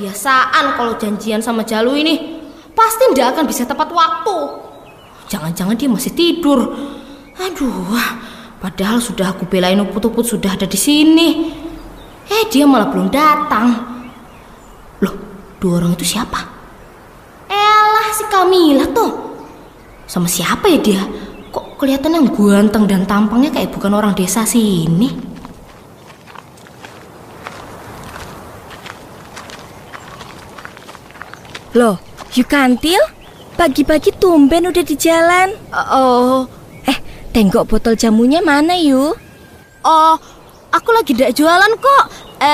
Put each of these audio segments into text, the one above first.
kebiasaan kalau janjian sama Jalu ini. Pasti ndak akan bisa tepat waktu. Jangan-jangan dia masih tidur. Aduh, padahal sudah aku belain Uput-Uput sudah ada di sini. Dia malah belum datang. Loh, 2 orang itu siapa? Elah, si Kamila tuh. Sama siapa ya dia? Kok kelihatannya ganteng dan tampangnya kayak bukan orang desa sini? Loh, Yukantil? Pagi-pagi tumben udah di jalan. Tenggok botol jamunya mana, Yu? Aku lagi ndak jualan kok.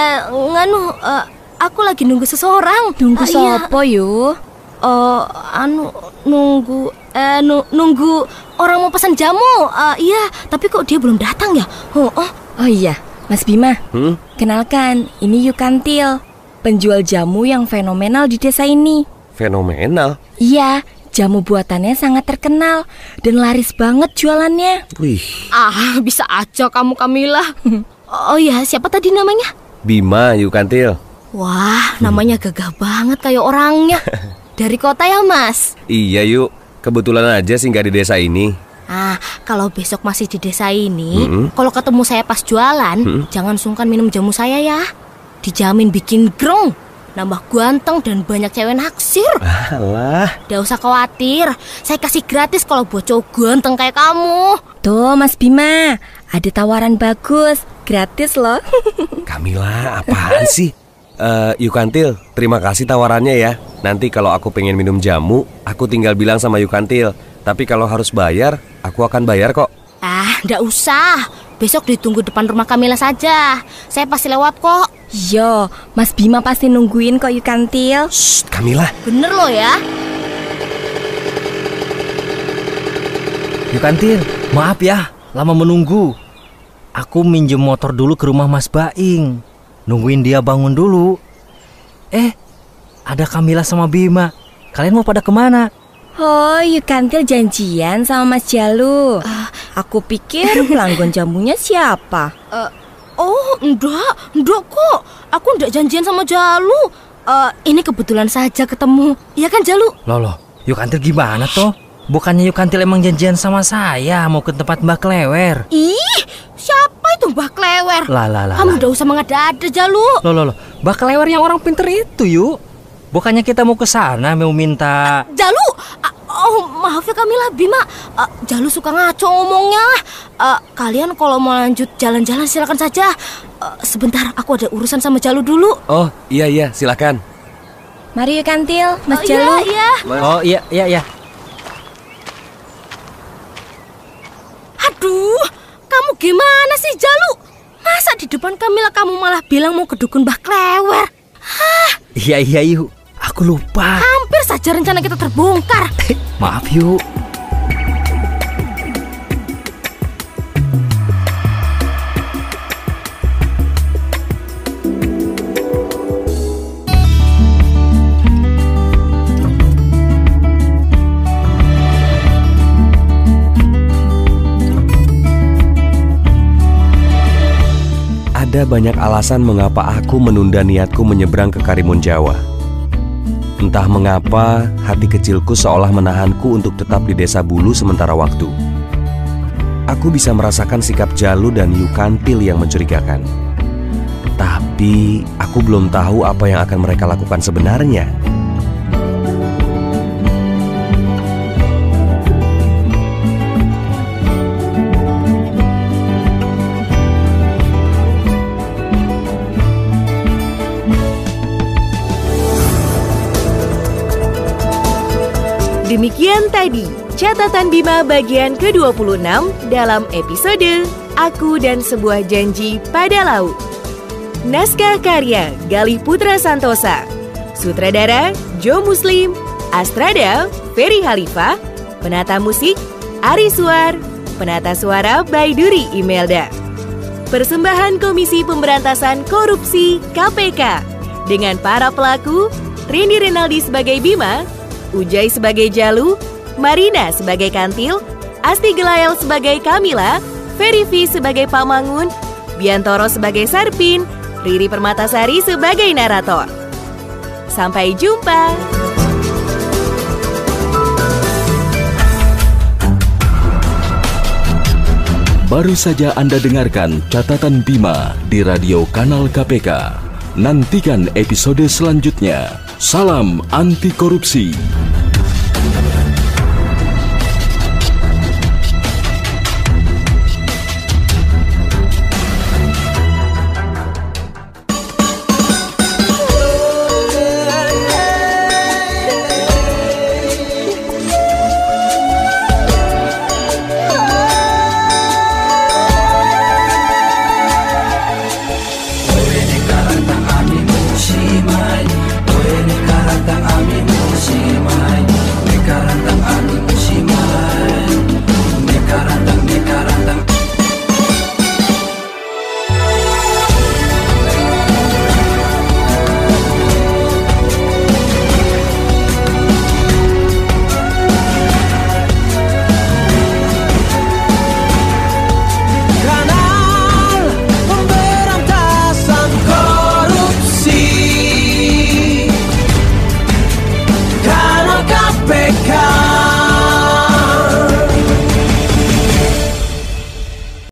Aku lagi nunggu seseorang. Nunggu sopo, Yu? Nunggu orang mau pesan jamu. Iya, tapi kok dia belum datang ya? Oh iya, Mas Bima. Kenalkan, ini Yukantil, penjual jamu yang fenomenal di desa ini. Fenomenal? Iya, jamu buatannya sangat terkenal dan laris banget jualannya. Wih. Bisa aja kamu, Kamila. Oh iya, siapa tadi namanya? Bima, Yukantil. Wah, namanya gagah banget kayak orangnya. Dari kota ya, Mas? Iya, Yuk. Kebetulan aja singgah di desa ini. Kalau besok masih di desa ini, kalau ketemu saya pas jualan, jangan sungkan minum jamu saya ya. Dijamin bikin grong, nambah ganteng dan banyak cewek naksir. Alah. Nggak usah khawatir, saya kasih gratis kalau buat cowok ganteng kayak kamu. Tuh, Mas Bima, ada tawaran bagus, gratis loh. Kamila, apaan sih? Yukantil, terima kasih tawarannya ya. Nanti kalau aku pengen minum jamu, aku tinggal bilang sama Yukantil. Tapi kalau harus bayar, aku akan bayar kok. Nggak usah. Besok ditunggu depan rumah Kamila saja. Saya pasti lewat kok. Yo, Mas Bima pasti nungguin kok, Yukantil. Shh, Kamila. Bener loh ya. Yukantil, maaf ya, lama menunggu. Aku minjem motor dulu ke rumah Mas Baing. Nungguin dia bangun dulu. Ada Kamila sama Bima. Kalian mau pada kemana? Oh, Yukantil janjian sama Mas Jalu. Aku pikir pelanggan jamunya siapa? Enggak kok. Aku enggak janjian sama Jalu. Ini kebetulan saja ketemu. Iya kan, Jalu? Loh, Yukantil gimana toh? Bukannya Yukantil emang janjian sama saya mau ke tempat Mbak Klewer? Ih, siapa itu Mbak Klewer? Lah. Kamu udah usah mengada-ada, Jalu. Loh, Mbak Klewer yang orang pinter itu, Yuk. Bukannya kita mau ke sana mau minta... Jalu, maaf ya Kamila, Bima. Jalu suka ngaco ngomongnya. Kalian kalau mau lanjut jalan-jalan silakan saja. Sebentar, aku ada urusan sama Jalu dulu. Oh, iya, silakan. Mari Yukantil, Mas Jalu. Iya. Oh, iya. Aduh, kamu gimana sih, Jalu? Masa di depan Kamila kamu malah bilang mau ke dukun Mbak Klewer? Iya, Yuk. Aku lupa. Hampir saja rencana kita terbongkar. Maaf, Yuk. Ada banyak alasan mengapa aku menunda niatku menyeberang ke Karimun Jawa. Entah mengapa, hati kecilku seolah menahanku untuk tetap di desa Bulu sementara waktu. Aku bisa merasakan sikap Jalu dan Yukantil yang mencurigakan. Tapi, aku belum tahu apa yang akan mereka lakukan sebenarnya. Demikian tadi catatan Bima bagian ke-26 dalam episode Aku dan Sebuah Janji Pada Laut. Naskah karya Galih Putra Santosa. Sutradara Joe Muslim. Astrada Ferry Halifah. Penata musik Ari Suar. Penata suara Baiduri Imelda. Persembahan Komisi Pemberantasan Korupsi KPK dengan para pelaku Rini Renaldi sebagai Bima, Ujai sebagai Jalu, Marina sebagai Kantil, Asti Gelael sebagai Kamila, Ferry V sebagai Pamangun, Biantoro sebagai Sarpin, Riri Permatasari sebagai narator. Sampai jumpa. Baru saja Anda dengarkan catatan Bima di radio kanal KPK. Nantikan episode selanjutnya. Salam anti korupsi.